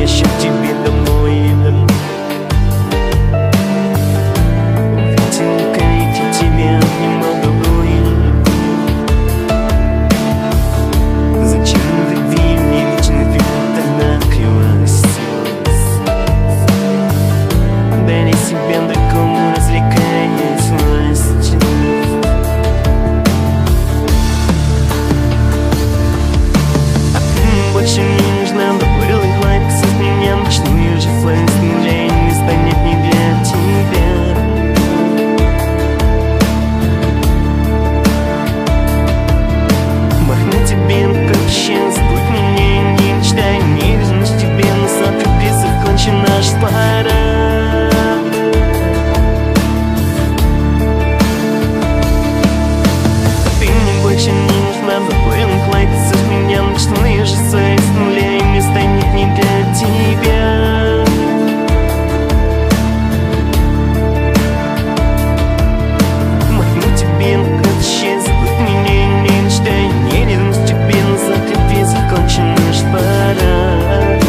притащу тебя домой. Увидел укорить тебя немного боль. Зачем любви мне вечно вперед однаковость? Дари себя такому, развлекаясь властью. Больше не нужна добрый лайк, с меня ночную же флэш с нуля, и не станет не для тебя. Махну тебе на прощание, забудь меня, не мечтай, не вернусь тебе назад, как без закончен наш пора. Ты мне больше не нужна, добрый лайк, с меня ночную же флэш с нуля, и не станет не для тебя. Махну тебе на прощание, забудь меня, не мечтай, не вернусь тебе назад, как без закончен наш пора.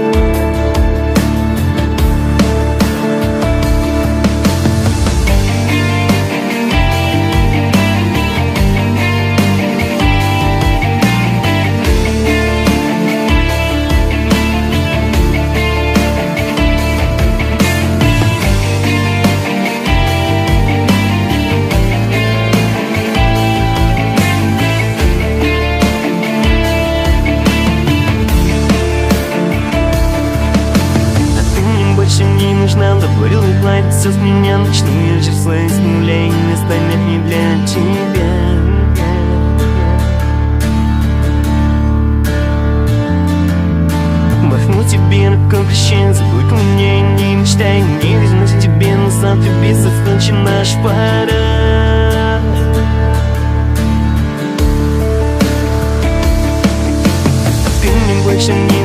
Добавил лайк, с меня ночную же флэш с нуля, и не станет не для тебя. Махну тебе на прощание, забудь меня, не мечтай, не вернусь тебе назад, и без закончен наш пора. Ты мне больше не